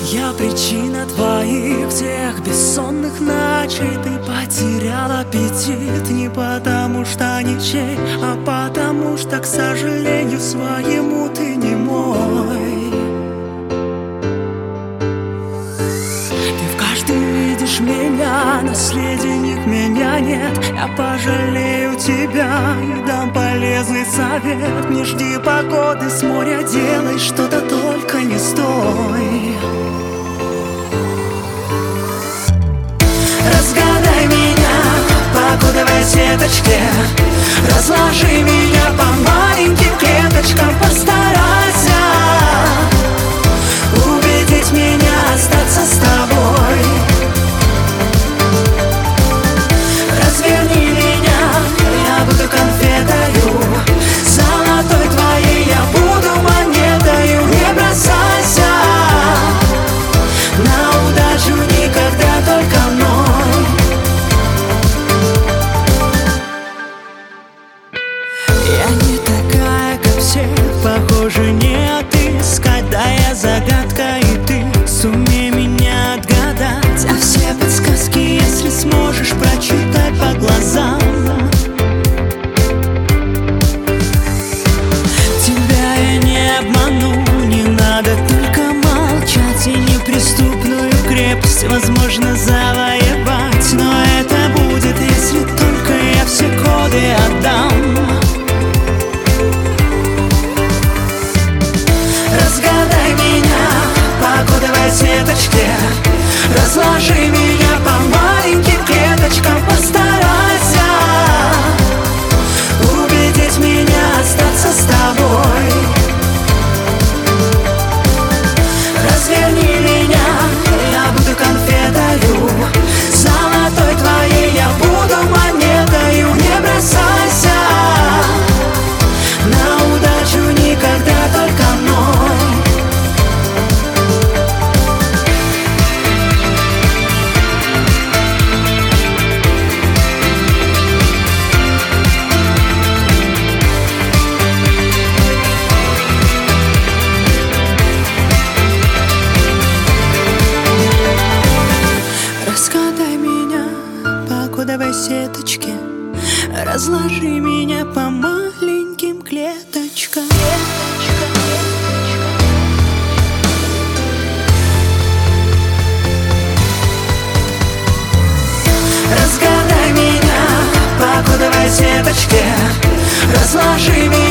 Я причина твоих всех бессонных ночей. Ты потерял аппетит не потому что ничей, а потому что, к сожалению своему, ты не мой. Ты в каждом видишь меня, но среди них меня нет. Я пожалею тебя и дам полезный совет. Не жди погоды с моря, делай что-то, только не стой. Разгадай меня по кодовой сеточке, разложи меня по маленьким клеточкам. Постарайся убедить меня остаться с тобой. Разверни меня, я буду конфетою золотой твоей, я буду монетою. Не бросайся на удачу никогда, только мной. Я не такая, как все, похоже, не отыскать. Да, я загадка, и ты сумей меня отгадать. А все подсказки, если сможешь, прочитай по глазам. Тебя я не обману, не надо только молчать. И неприступную крепость возможно завоевать, но это будет, если только я все коды отдам. Разгадай меня по кодовой сеточке, разложи меня по маленьким клеточкам. Постарайся убедить меня остаться с тобой. Разверни меня, я буду конфетою золотой твоей, я буду монетою. Не бросайся на удачу никогда, только мной. Разгадай меня по кодовой сеточке, разложи меня по маленьким клеточкам. Разгадай меня по кодовой сеточке, разложи меня